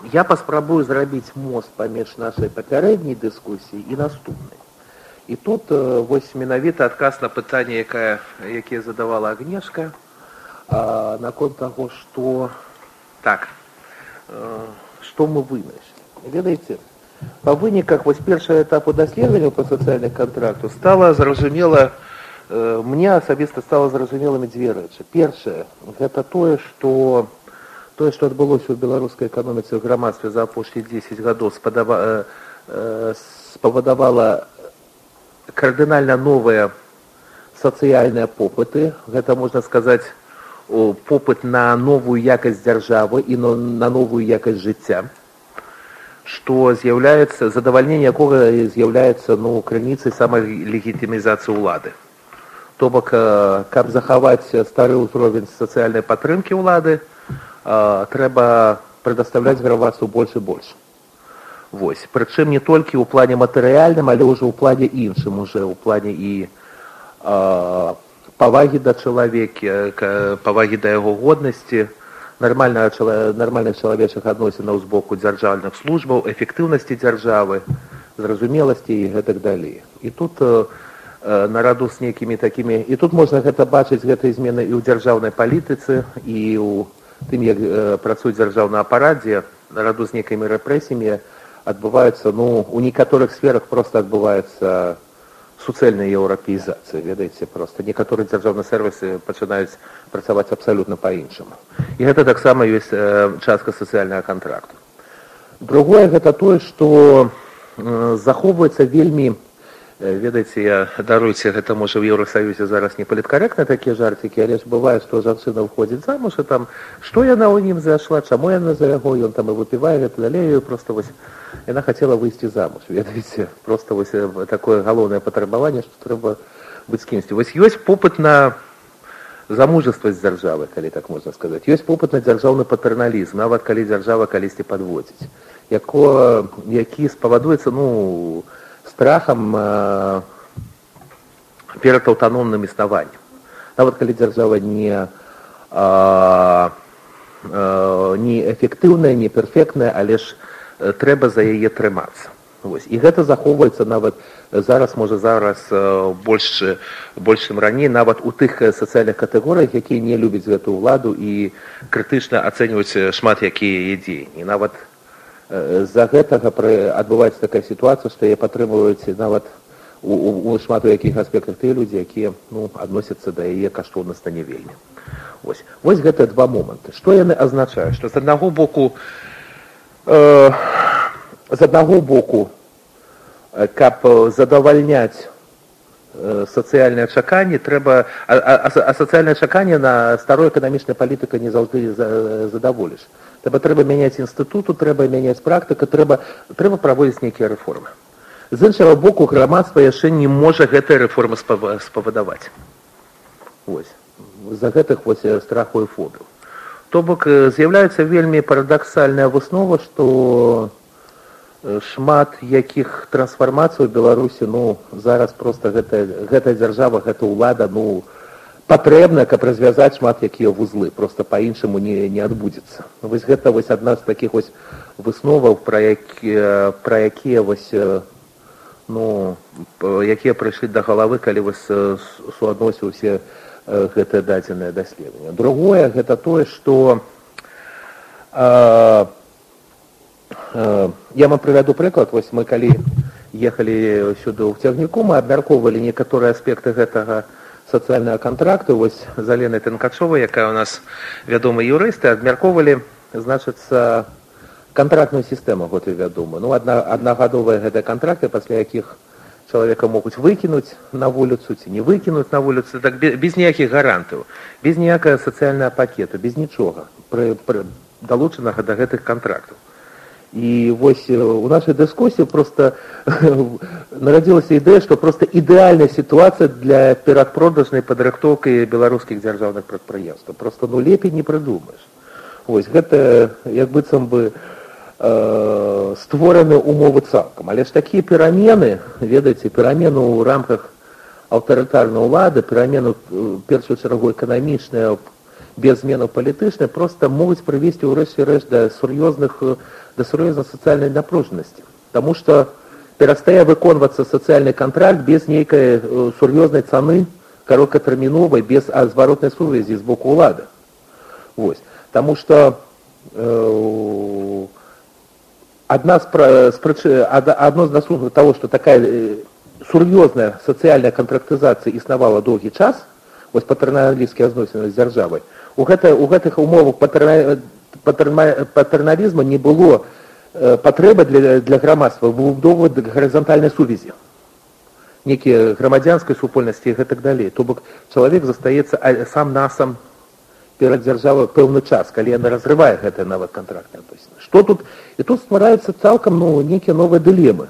Я паспрабую зрабіць мост паміж нашай папярэдняй дыскусіі і наступнай. І тут вось менавіта адказ на пытанне, якія задавала Агнешка, наконт таго, што мы вынайшлі. Ведаеце, па выніках вось першага этапу даследавання па сацыяльных кантрактах стала зразумела, мне асабіста стала зразумелымі дзве рэчы. Першае, гэта тое, што адбылося ў беларускай эканоміцы ў грамадстве за апошнія 10 гадоў, спавадавала кардынальна новыя сацыяльныя попыты. Гэта, можна сказаць, попыт на новую якасць дзяржавы і на новую якасць жыцця, што з'яўляецца, задавальненне якога з'яўляецца крыніцай самалегітымізацыі ўлады. То бок, каб захаваць стары ўзровень сацыяльнай падтрымкі ўлады, трэба прадастаўляць грамадству больш і больш. Вось. Прычым не толькі ў плане матэрыяльным, але ўжо ў плане іншым, ў плане і павагі да чалавека, павагі да яго годнасці, нармальных чалавечых адносінаў з боку дзяржаўных службаў, эфектыўнасці дзяржавы, зразумеласці і гэтак далей. І тут нараду з нейкімі такімі... І тут можна бачыць гэтыя змены і ў дзяржаўнай палітыцы, і ў тым, як працуе дзяржаўны апарат, дзе нараду з нейкімі рэпрэсіямі адбываецца, у некаторых сферах проста адбываецца суцэльная еўрапеізацыя, ведаеце, проста. Некаторыя дзяржаўныя сервісы пачынаюць працаваць абсалютна па-іншаму. І гэта таксама ёсць частка сацыяльнага кантракту. Другое, гэта тое, што захоўваецца вельмі, ведаеце, даруйце, гэта можа ў Еўрасаюзе зараз не паліткарэктна такія жарцікі, але ж бывае, што жанчына ўходзіць замуж, і там, што яна ў ім зайшла, чаму яна за яго, ён там і выпівае, гэта далей, проста вось яна хацела выйсці замуж, ведаеце, проста вось такое галоўнае патрабаванне, што трэба быць з кімсьці. Вось ёсць попыт на замужества з дзяржавы, калі так можна сказаць. Ёсць попыт на дзяржаўны патэрналізм, нават калі дзяржава калісьці падводзіць, які спавадуецца, страхам перад аўтаномным існаваннем. Нават калі дзяржава не эфектыўная, не перфектная, але ж трэба за яе трымацца. І гэта захоўваецца нават зараз больш, чым раней, нават у тых сацыяльных катэгорыях, якія не любяць гэтую ўладу і крытычна ацэньваюць шмат якія дзеянні. Нават з-за гэтага адбываецца такая сітуацыя, што яе падтрымліваюць нават у шмат у якіх аспектах тыя людзі, якія адносяцца да яе каштоўнасна не вельмі. Вось гэтыя два моманты. Што яны азначаюць? Што з аднаго боку, каб задавальняць сацыяльныя чаканні, трэба, а сацыяльныя чаканні на старой эканамічнай палітыкай не заўжды задаволіш. Трэба мяняць інстытуту, трэба мяняць практыку, трэба праводзіць нейкія рэформы. З іншага боку, грамадства яшчэ не можа гэтыя рэформы спавадаваць. Вось. З-за гэтых страху і фобіў. То бок з'яўляецца вельмі парадаксальная выснова, што шмат якіх трансфармацый у Беларусі, зараз проста гэтая дзяржава, гэта ўлада, патрэбна, каб развязаць шмат якія вузлы, проста па-іншаму не адбудзецца. Вось гэта адна з такіх высноваў, пра якія прыйшлі да галавы, калі суадносіў усе гэтае дадзенае даследаванне. Другое, гэта тое, што я вам прывяду прыклад. Вось мы калі ехалі сюды ў цягніку, мы абмяркоўвалі некаторыя аспекты гэтага сацыяльнага кантракту. Вось з Аленай Тэнкачовай, якая у нас вядомы юрысты, абмяркоўвалі, значыцца, кантрактную сістэму гэтую вядомую. Аднагадовыя гэтыя кантракты, пасля якіх чалавека могуць выкінуць на вуліцу ці не выкінуць на вуліцу, так без ніякіх гарантаў, без ніякага сацыяльнага пакета, без нічога далучанага да гэтых кантрактаў. І вось у нашай дыскусіі проста нарадзілася ідэя, што проста ідэальная сітуацыя для перадпродажнай падрыхтоўкі беларускіх дзяржаўных прадпрыемстваў. Проста лепей не прыдумаеш. Вось гэта як быццам бы створаны умовы цалкам. Але ж такія перамены, ведаеце, перамены ў рамках аўтарытарнай улады, перамены, першую чаргу, эканамічныя, без зменаў палітычных проста могуць прывесці ў рэшце рэшт да сур'ёзнай сацыяльнай напружанасці. Таму што перастае выконвацца сацыяльны кантракт без нейкай сур'ёзнай цаны кароткатэрміновай, без зваротнай сувязі з боку ўлады. Вось. Таму што одно з наследствий того, что такая сур'ёзная сацыяльная кантрактызацыя існавала доўгі час, вось патэрналісцкія адносіны з дзяржавай, у гэтых умовах патэрналізма не было патрэбы для грамадства выбудоўваць гарызантальнай сувязі, некія грамадзянскай супольнасці і гэтак далей. То бок чалавек застаецца сам насам перад дзяржавай пэўны час, калі яна разрывае гэтыя нават кантрактныя адносіны. Што тут? І тут ствараюцца цалкам нейкія новыя дылемы.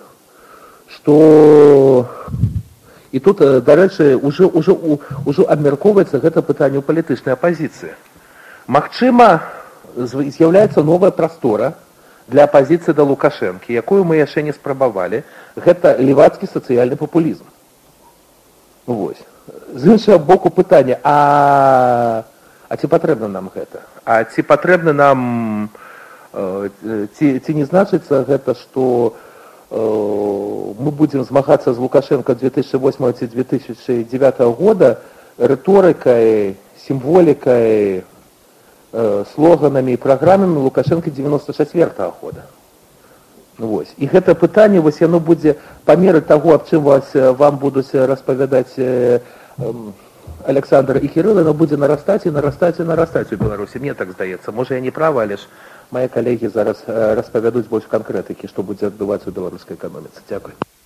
І тут, дарэчы, ўжо абмяркоўваецца гэта пытанне ў палітычнай апазіцыі. Магчыма, з'яўляецца новая прастора для апазіцыі да Лукашэнкі, якую мы яшчэ не спрабавалі. Гэта левацкі сацыяльны папулізм. Вось. З іншага боку пытання, а ці патрэбна нам гэта? А ці патрэбна нам, ці не значыцца гэта, што мы будзем змагацца з Лукашенко 2008 ці 2009 года рыторыкай, сімволікай, слоганамі і праграмамі Лукашенко 94 года. Вось. І гэта пытанне, вось яно будзе па меры таго, аб чым вам будуць распавядаць Александр і Кірыл, яно будзе нарастаць і нарастаць і нарастаць у Беларусі. Мне так здаецца. Можа, я не правы, але ж мае калегі зараз распавядуць больш канкрэтыкі, што будзе адбывацца ў беларускай эканоміцы. Дзякуй.